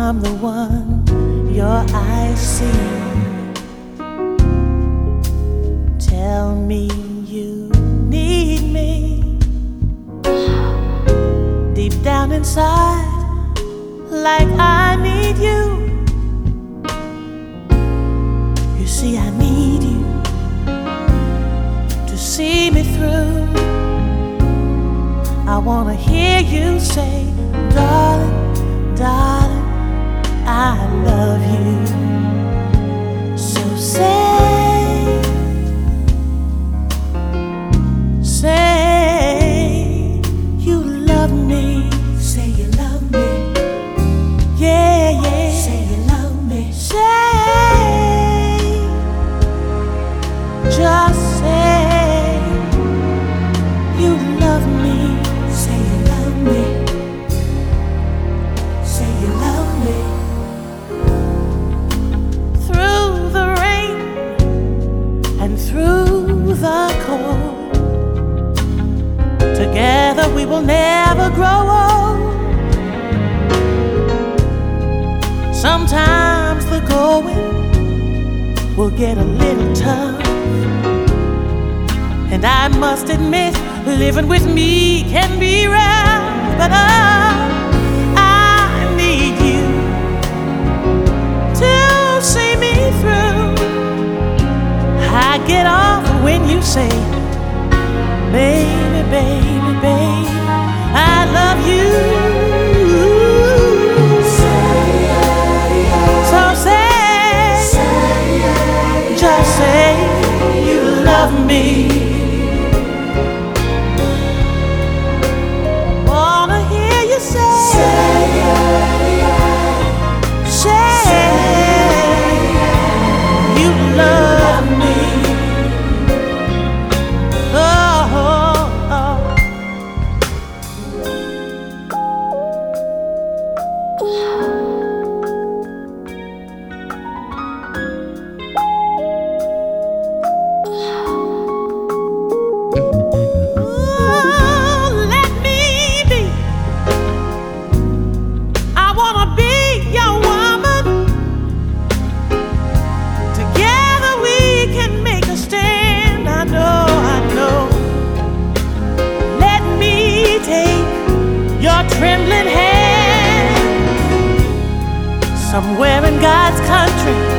I'm the one your eyes see. Tell me you need me deep down inside, like I need you. You see, I need you to see me through. I wanna hear you say, darling, darling, I love you. So say you love me. Say you love me. Yeah, yeah. Say you love me. Just say you love me. Say you love me. Say you love me. Through the rain and through the cold, together we will never grow old. Sometimes the going will get a little tough, and I must admit, living with me can be rough. But I need you to see me through. I get off when you say, baby, baby, baby, I love you. So say, just say you love me. Wanna hear you say, you love me. Trembling hand, somewhere in God's country